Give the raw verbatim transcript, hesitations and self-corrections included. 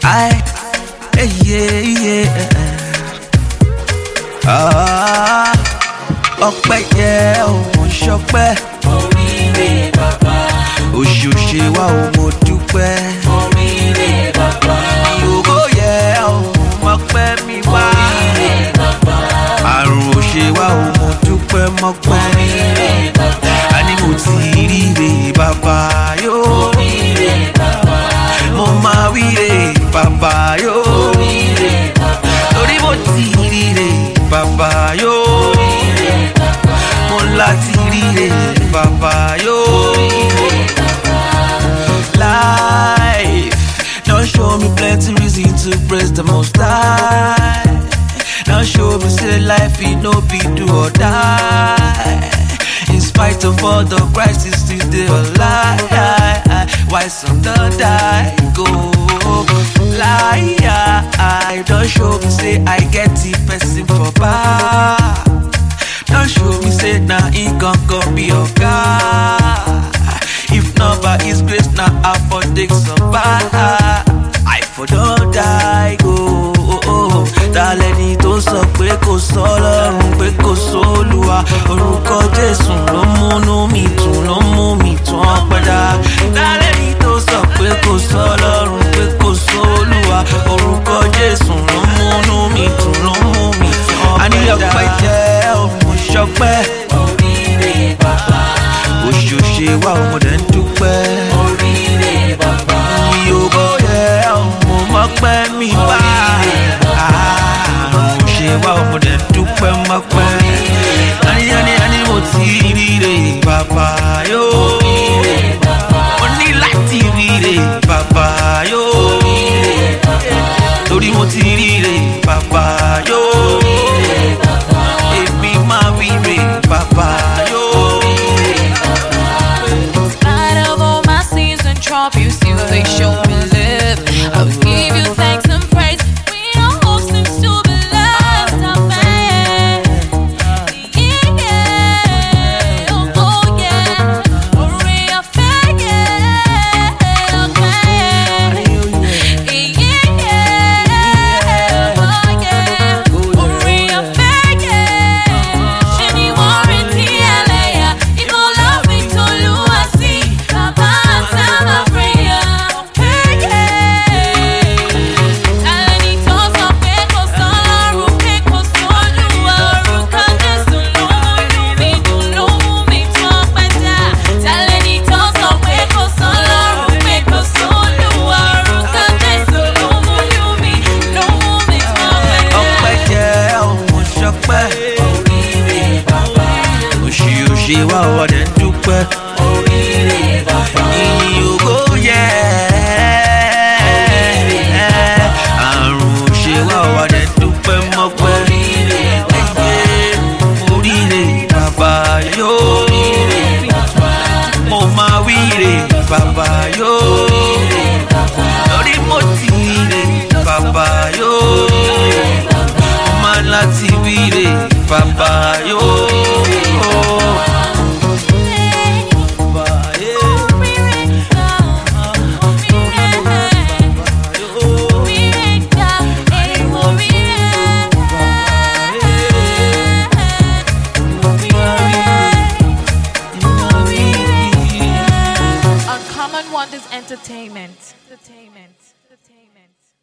I, yeah, yeah. Ah, ọpẹ́ yẹ òun ṣọpẹ́. Oríire bàbá. Òṣòṣè wa ò mo dúpẹ́. Oríire bàbá. Ògo yẹ òun mọpẹ́ mi wá. Oríire bàbá. Àrùn òṣè wa ò mo dúpẹ́ mọpẹ́. Oríire bàbá. A ní mo ti ríre bàbá yó. Oríire bàbá. Mo máa wíre bàbá yó. Oríire bàbá. Torí mo ti ríre bàbá yó. Oríire bàbá. Mo láti ríre bàbá yó. Oríire bàbá. Life don't show me plenty reason to praise the Most High. Don't show me say life it no be do or die. In spite of all the crisis, still dey alive. Why some don't die? Go lie. Don't show me say I get the person for bar. Don't show me say na he gon' go be your guy. If not by his grace, na I for take some bad. I for don't die go. Tálẹ́ni tó sọ pé kò sọ́lọ́run pé kò sólúwa. Orúkọ Jésù ló múnú mi dùn ló mú mi tún ọpẹ́ dá. Tálẹ́ni tó sọ pé kò sọ́lọ́run pé kò sólúwa. Orúkọ Jésù ló múnú mi dùn ló mú mi tún ọpẹ́ dá. A ní ọpẹ́ jẹ́ òun ṣọpẹ́. Oríire bàbá. Òṣòṣè wa ọmọdé ń dúpẹ́. Oríire bàbá. Ògo yẹ ọmọ mọ́pẹ́ mi wá. Àrùn òṣè wa ọmọdé ń dúpẹ́ mọ́pẹ́. Àní àní àní mo ti ríre bàbá yó. Oríire bàbá. Mo ní láti ríre bàbá yó. Oríire bàbá. Torí mo ti ríre bàbá yó. Oríire bàbá. Èmi máa ríre bàbá yó. In spite of all my sins and trouble, you still they show me love. I will give you thanks and praise. We don't hope seems to be lost. Amen. Yeah, yeah. Oh, oh, yeah. Hurry up, yeah. Okay. Yeah, yeah. Oh, yeah. Hurry up, yeah. Ṣé ni wọ́n retí ẹlẹ́yà? Ìbò love me to lose, I see. Baba answer my prayer. Hey, yeah. Tálẹ́ni tó sọ pé kò sọ́lọ́run, pé kò sólúwa. Orúkọ Jésù ló múnú mi dùn, ló mú mi tún ọpẹ́ dá. Tálẹ́ni tó sọ pé kò sọ́lọ́run, pé kò sólúwa. Orúkọ Jésù ló múnú mi, ló mú mi tún ọpẹ́ dá. Ọpẹ́ jẹ́ òun ṣọpẹ́. Oríire bàbá. Òṣì òṣè wa ọmọdé ń dúpẹ́. Oríire bàbá. Ìyìn ògo yẹ. Àrùn òṣè wa ọmọdé ń dúpẹ́ mọ́pẹ́. Oríire bàbá. Oríire bàbá yó. Oríire bàbá. Mo máa wíre bàbá yó. Oríire bàbá. Lórí mo ti ríre bàbá yó. Mo máa láti wíre bàbá yó. Bàbá yé. Uncommon Wonders Entertainment. Entertainment. Entertainment.